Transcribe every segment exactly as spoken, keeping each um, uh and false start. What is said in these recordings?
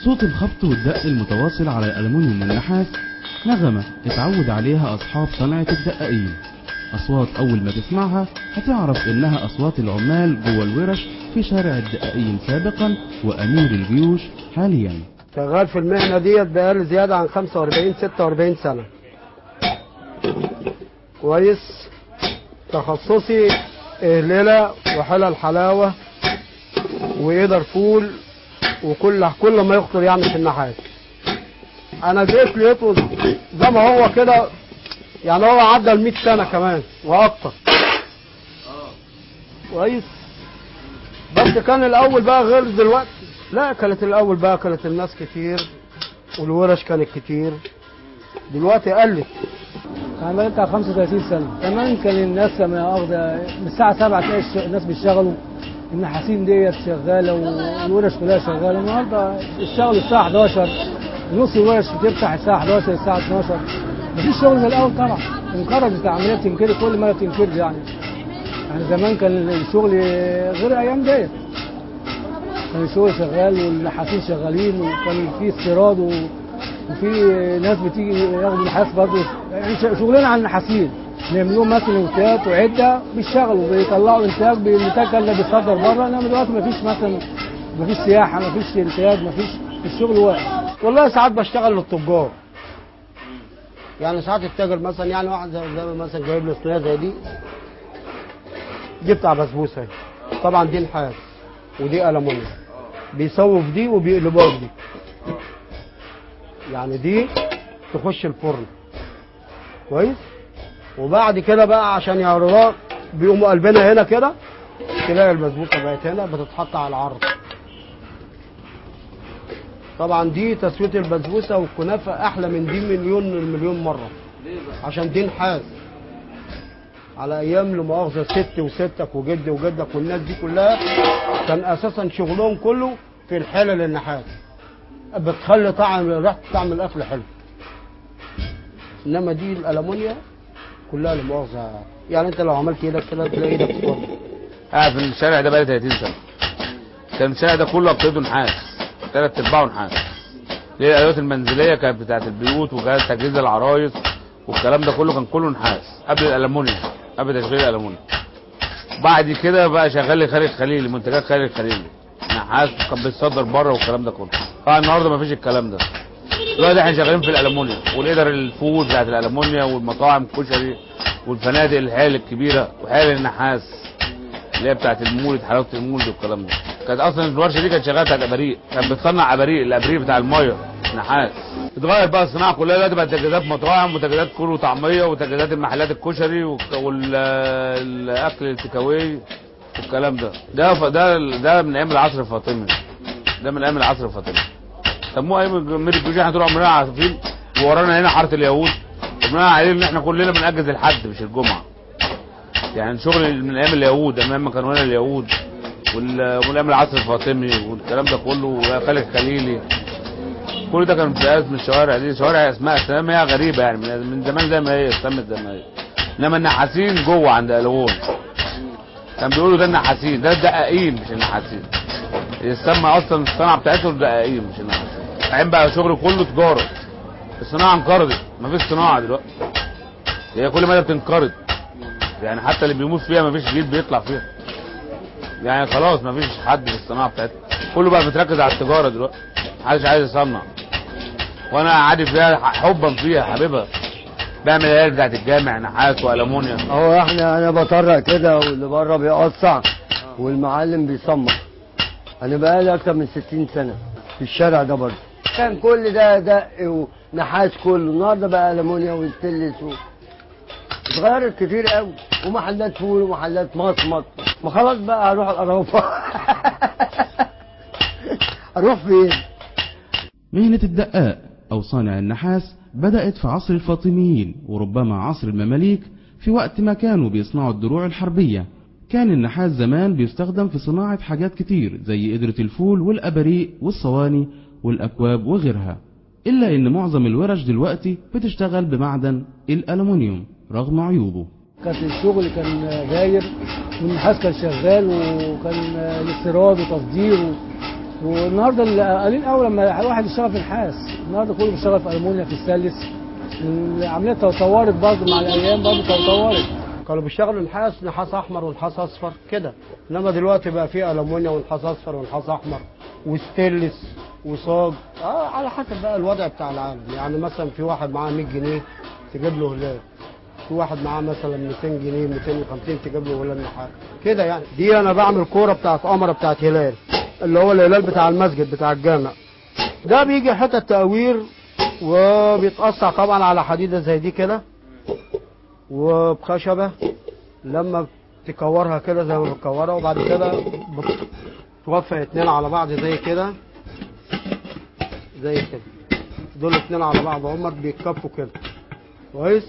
صوت الخبط والدق المتواصل على الألمنيوم والنحاس نغمة اتعود عليها أصحاب صنعة الدقاقين. أصوات أول ما تسمعها هتعرف إنها أصوات العمال جوه الورش في شارع الدقاقين سابقا وأمير الجيوش حاليا. شغال في المهنة ديت بقالي زيادة عن خمسة وأربعين ستة وأربعين سنة. كويس. تخصصي إهللة وحلل حلاوة وقدر فول وكل كل ما يخطر يعني في النحاس. أنا جيت لقيته زي ما هو كده، يعني هو عدى ال مية سنة كمان وأكتر. كويس. بس كان الأول بقى غير دلوقتي. لا، كانت الأول بقى كانت الناس كتير والورش كانت كتير. دلوقتي قلت. أنا بقى بتاع خمسة وثلاثين سنة. زمان كان الناس لما واخدة من الساعة سبعة تلاقي الناس بيشتغلوا، النحاسين ديت شغالة والورش كلها شغالة. النهارده الشغل الساعة حداشر، نص الورش بتفتح الساعة حداشر الساعة اتناشر. مفيش شغل زي الأول طبعا. انقرضت العملية، بتنكري كل مرة بتنكري يعني. يعني زمان كان الشغل غير الأيام ديت. كان الشغل شغال والنحاسين شغالين وكان في استيراد وفي ناس بتيجي ياخدوا نحاس برضه. يعني شغلنا على النحاسين، بيعملوا مثلا انتاج وعده بيشتغلوا بيطلعوا انتاج، الانتاج كان بيصدر بره. انما دلوقتي مفيش مثلا، مفيش سياحه، مفيش انتاج، مفيش الشغل واقف. والله ساعات بشتغل للتجار. يعني ساعات التاجر مثلا، يعني واحد زي مثلا جايب لي صينيه زي دي، دي بتاع بسبوسه. طبعا دي نحاس ودي ألمونيوم، بيسووا في دي وبيقلبوها في دي. يعني دي تخش الفرن. كويس. وبعد كده بقى عشان يعرضوها بيقوموا قلبنا هنا كده، تلاقي البسبوسه بقت هنا بتتحط على العرض. طبعا دي تسويه البسبوسه والكنافه احلى من دي مليون المليون مره. عشان دي نحاس. على ايام لمؤاخذه ست وستك وجد وجدك والناس دي كلها كان اساسا شغلهم كله في الحلل النحاس، بتخلي طعم ريحه طعم الاكل حلو. انما دي الالمونيا كلها لمؤاخذه، يعني انت لو عملت ايدك كده تلاقي ايدك تفضل. قاعد في الشارع ده بقالي ثلاثين سنه. كان الشارع ده كله ابتدوا نحاس، ثلاث ارباعه نحاس. ليه؟ الادوات المنزليه كانت بتاعت البيوت وكانت تجهيز العرايس والكلام ده كله كان كله نحاس قبل الالمونيا، قبل تشغيل الالمونيا. بعد كده بقى شغال خالد خليلي، منتجات خالد خليلي نحاس، كان بيتصدر بره والكلام ده كله. اه النهارده مفيش الكلام ده. دلوقتي احنا شغالين في الالمونيا والقدر الفول بتاعت الالمونيا والمطاعم الكشري والفنادق الحيل الكبيره وحيل النحاس اللي هي بتاعت المولد، حلاوه المولد والكلام ده. كانت اصلا الورشه دي كانت شغاله بتاعت اباريق، كانت بتصنع اباريق، الاباريق بتاع الميه نحاس. اتغير بقى الصناعه كلها دلوقتي، بقت تجهيزات مطاعم وتجهيزات فول وطعميه وتجهيزات المحلات الكشري والاكل التكاوي والكلام ده. ده ده ده من ايام العصر الفاطمي، ده من ايام العصر الفاطمي. سموه ايام امير الجيوش. احنا طول عمرنا عارفين وورانا هنا حاره اليهود، وبناء عليه ان احنا كلنا بنأجز الحد مش الجمعه. يعني شغل من ايام اليهود، ايام ما كانوا هنا اليهود، ومن ايام العصر الفاطمي والكلام ده كله، وخالد خليلي، كل ده كان في من الشوارع دي. شوارع اسماء اسمها غريبه يعني من زمان زي ما هي اتسمت زي ما هي. انما النحاسين جوه عند الهون كان بيقولوا ده النحاسين، ده الدقاقين مش النحاسين. يسمى اصلا الصناعه بتاعتهم دقاقين مش النحاسين. عين بقى شغل كله تجاره. الصناعه انقرضت، مفيش صناعه دلوقتي، هي كل مدى بتنقرض. يعني حتى اللي بيموت فيها مفيش جيل بيطلع فيها، يعني خلاص مفيش حد في الصناعه بتاعتها، كله بقى متركز على التجاره دلوقتي، محدش عايز يصنع. وانا عادي فيها حبا فيها حبيبها، بعمل العيال بتاعت الجامع نحاس والومنيوم. هو احنا انا بطرق كده واللي بره بيقطع والمعلم بيصمم. انا بقالي اكتر من ستين سنه في الشارع ده برضه. كان كل ده دق ونحاس كله، النهارده بقى المونيا والتلس و... اتغيرت كتير قوي، ومحلات فول ومحلات مصمت. ما خلاص بقى هروح القرافه. اروح فين؟ مهنة الدقاق أو صانع النحاس بدأت في عصر الفاطميين وربما عصر المماليك، في وقت ما كانوا بيصنعوا الدروع الحربية. كان النحاس زمان بيستخدم في صناعة حاجات كتير زي قدرة الفول والأباريق والصواني والأكواب وغيرها، إلا إن معظم الورش دلوقتي بتشتغل بمعدن الألمنيوم رغم عيوبه. كانت الشغل كان داير والنحاس كان شغال، وكان الاستيراد وتصدير والنهارده قليل قوي لما واحد يشتغل في نحاس، النهارده كله بيشتغل في المونيا في السلس. العمليه تطورت برضه مع الايام، برضه تطورت. كانوا بيشتغلوا نحاس نحاس احمر ونحاس اصفر كده، انما دلوقتي بقى في المونيا ونحاس اصفر ونحاس احمر وستيلس وصاج، اه على حسب بقى الوضع بتاع العالم. يعني مثلا في واحد معاه مية جنيه تجيب له هلال، في واحد معاه مثلا ميتين جنيه ميتين وخمسين تجيب له هلال نحاس كده. يعني دي انا بعمل كوره بتاعت قمره بتاعت هلال، اللي هو الهلال بتاع المسجد بتاع الجامع. ده بيجي حته تقوير وبيتقطع طبعا على حديده زي دي كده وبخشبه، لما تكورها كده زي ما بتكورها، وبعد كده بتوفق اتنين على بعض زي كده زي كده، دول اتنين على بعض هم بيتكفوا كده كويس.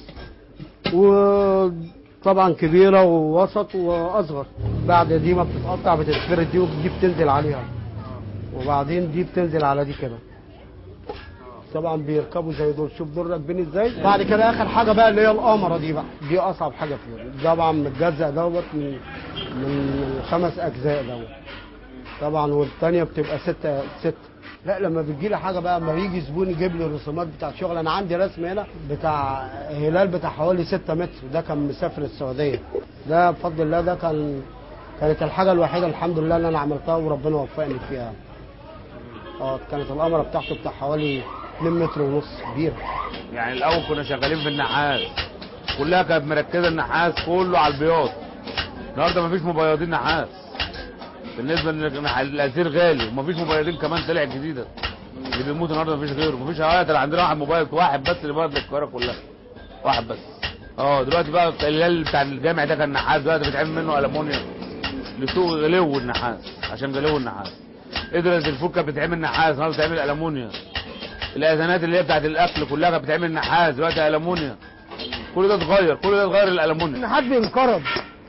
وطبعا كبيره ووسط واصغر. بعد دي ما بتتقطع بتتفرد دي ودي بتنزل عليها، وبعدين دي بتنزل على دي كده. طبعا بيركبوا زي دول، شوف دول راكبين ازاي. بعد كده اخر حاجه بقى اللي هي القمره دي بقى، دي اصعب حاجه فيهم. طبعا متجزأ دوت من من خمس اجزاء دوت طبعا، والثانيه بتبقى ستة ستة. لا لما بتجي لي حاجه بقى، لما يجي زبون يجيب لي الرسومات بتاعت شغل، انا عندي رسم هنا بتاع هلال بتاع حوالي ستة متر، ده كان مسافر السعوديه. ده بفضل الله ده كان كانت الحاجه الوحيده الحمد لله اللي انا عملتها وربنا وفقني فيها. اه كانت القمره بتاعته بتاع حوالي اتنين متر ونص، كبيره. يعني الاول كنا شغالين في النحاس، كلها كانت مركزه النحاس كله على البياض. النهارده مفيش مبيضين نحاس، بالنسبه للاسير غالي، ومفيش مبيضين كمان طلعت جديده. اللي بيموت النهارده مفيش غيره، مفيش هوايه. عندنا واحد مبيض واحد بس اللي بيبيض القاهره كلها، واحد بس. اه دلوقتي بقى الهلال بتاع الجامع ده كان نحاس، دلوقتي بيتعمل منه المونيا لسوق غلو النحاس، عشان غلو النحاس. قدرة الفول كانت بتتعمل نحاس، النهارده بتتعمل المونيا. الاذانات اللي هي بتاعت الاكل كلها كانت بتتعمل نحاس، دلوقتي المونيا. كل ده اتغير، كل ده اتغير الالمونيا. النحاس بينقرض،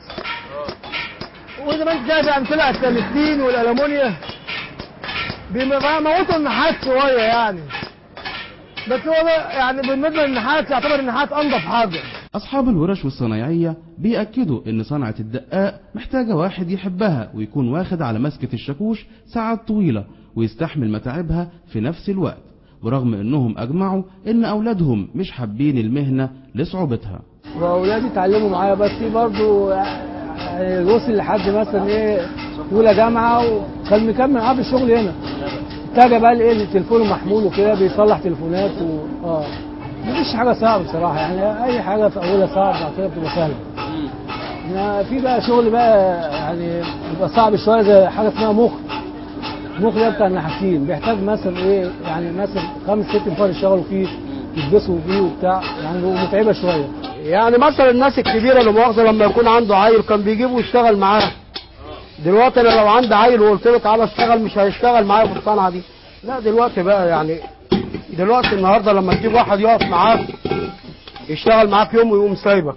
وزي ما انت شايف يعني طلع التمثيل والالمونيا بيموتوا النحاس شويه يعني، بس هو يعني بالنسبه للنحاس يعتبر النحاس انضف حاجه. أصحاب الورش والصنايعية بيأكدوا إن صنعة الدقاق محتاجة واحد يحبها ويكون واخد على مسكة الشاكوش ساعات طويلة ويستحمل متاعبها في نفس الوقت، برغم إنهم أجمعوا إن أولادهم مش حابين المهنة لصعوبتها. وأولادي اتعلموا معايا، بس برضه يعني وصل لحد مثلا إيه أولى جامعة وكان مكمل معاه في الشغل هنا. اتجه بقى لإيه تليفونه محمول وكده، بيصلح تليفونات و آه مفيش حاجة صعبة بصراحة، يعني أي حاجة في أولها صعب بعد كده بتبقى سهلة. في بقى شغل بقى يعني بيبقى صعب شوية، زي حاجة اسمها مخ. المخ ده بتاع النحاسين، بيحتاج مثلا إيه يعني مثلا خمس ست نفار يشتغلوا فيه يلبسوا فيه وبتاع، يعني متعبة شوية. يعني مثلا الناس الكبيرة اللي مؤاخذة لما يكون عنده عيل كان بيجيبه يشتغل معاه. دلوقتي أنا لو عندي عيل وقلت له تعالى اشتغل مش هيشتغل معايا في الصنعة دي. لا دلوقتي بقى يعني دلوقتي النهارده لما تجيب واحد يقف معاك يشتغل معاك يوم ويقوم سايبك.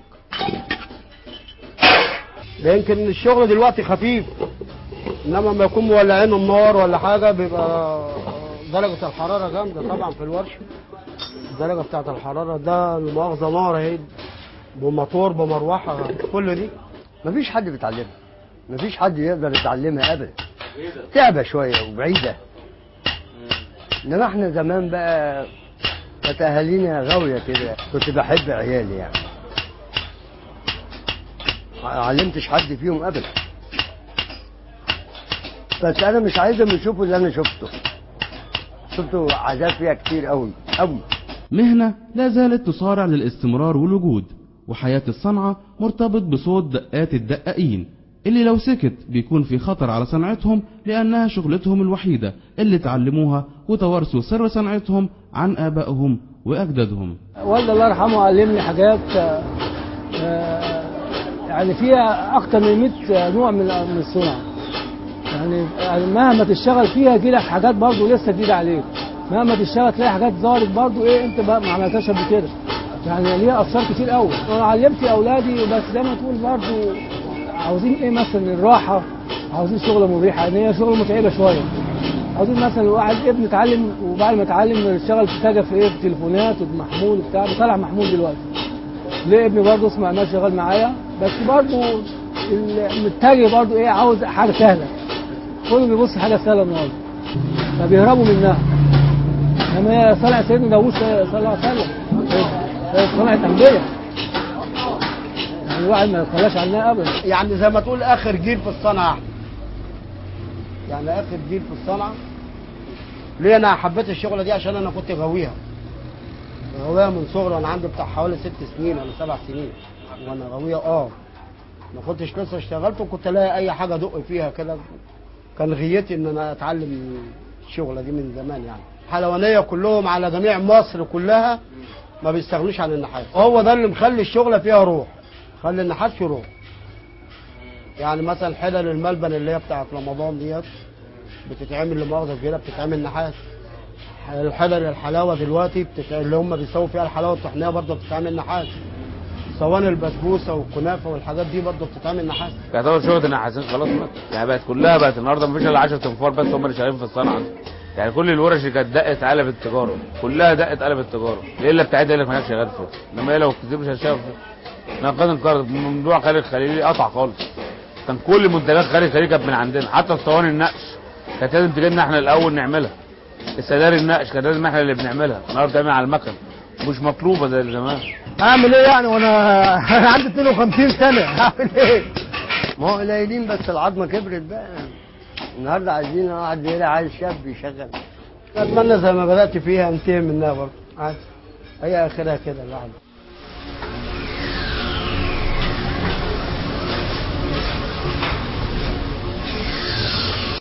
ده يمكن الشغل دلوقتي خفيف، انما لما يكون مولعين النار ولا حاجه بيبقى درجه الحراره جامده طبعا في الورشه. الدرجه بتاعت الحراره ده المؤاخذه نار اهي، بموتور بمروحه كل دي. مفيش حد بيتعلمها، مفيش حد يقدر يتعلمها ابدا، تعبه شويه وبعيده. انما احنا زمان بقى كانت اهالينا غاويه كده، كنت بحب عيالي يعني، ما علمتش حد فيهم ابدا، بس انا مش عايزهم يشوفوا اللي انا شفته. شفته عذاب فيها كتير قوي قوي. مهنة لا زالت تصارع للاستمرار والوجود، وحياة الصنعة مرتبط بصوت دقات الدقائين اللي لو سكت بيكون في خطر على صنعتهم، لأنها شغلتهم الوحيدة اللي تعلموها وتوارثوا سر صنعتهم عن آبائهم وأجدادهم. والدي الله يرحمه علمني حاجات يعني فيها أكتر من مئة نوع من الصنع، يعني مهما تشتغل فيها يجيلك حاجات برضه لسه جديدة عليك، مهما تشتغل تلاقي حاجات ظهرت برضه ايه انت بقى ما عملتهاش قبل كده، يعني ليها أفكار كتير قوي. أنا علمت أولادي، بس زي ما تقول برضه عاوزين ايه مثلا الراحة، عاوزين شغلة مريحة، ان هي شغلة متعبة شوية. عاوزين مثلا واحد ابن اتعلم وبعد ما اتعلم اشتغل في تاجر في ايه في تليفونات ومحمول وبتاع، بيطلع محمول دلوقتي. ليه ابني برضه اسمه عماد شغال معايا، بس برضه المتاجر برضه ايه عاوز حاجة سهلة، كله بيبص حاجة سهلة النهارده. فبيهربوا منها. انما هي صنعة سيدنا داوود صلى الله عليه وسلم، هي صنعة انبياء، يعني الواحد ما يتخلاش عنها ابدا. يعني زي ما تقول اخر جيل في الصنعه، يعني اخر جيل في الصنعه. ليه انا حبيت الشغله دي؟ عشان انا كنت غاويها غاويها من صغري، وانا عندي بتاع حوالي ست سنين ولا سبع سنين وانا غاويها. اه ما كنتش لسه اشتغلت، وكنت الاقي اي حاجه ادق فيها كده. كان غيتي ان انا اتعلم الشغله دي من زمان. يعني حلوانيه كلهم على جميع مصر كلها ما بيستغنوش عن النحاس، هو ده اللي مخلي الشغله فيها روح، خلي النحاس فيه روح. يعني مثلا حلل الملبن اللي هي بتاعت رمضان ديت بتتعمل لمؤاخذه كبيره، بتتعمل نحاس. الحلل الحلاوه دلوقتي بتت... اللي هم بيسووا فيها الحلاوه الطحينيه برضه بتتعمل نحاس. صواني البسبوسه والكنافه والحاجات دي برضه بتتعمل نحاس. يعتبر شغله النحاسين خلاص مات، يعني بقت كلها بقت النهارده مفيش الا عشرة تنفار بس هم اللي شغالين في الصنعه دي. يعني كل الورش اللي كانت دقت قلبت التجاره، كلها دقت قلبت التجاره، الا بتاعتها اللي ما كانش شغال فيها، انما هي لو كتير مش هتشتغل فيها. نقاد انقرض، موضوع خالد خليلي قطع خالص. كان كل منتجات خالد خليلي كانت من عندنا، حتى الصواني النقش كانت لازم تجي لنا احنا الاول نعملها. السداري النقش كانت لازم احنا اللي بنعملها، النهارده بتعمل على المكن، مش مطلوبه زي زمان. اعمل ايه يعني وانا انا عندي اتنين وخمسين سنه، اعمل ايه؟ ما هو قليلين بس العظمه كبرت بقى. النهارده عايزين واحد زي عايز شاب يشغل. اتمنى زي ما بدات فيها انتهي منها برضه عادي، هي اخرها كده الواحد.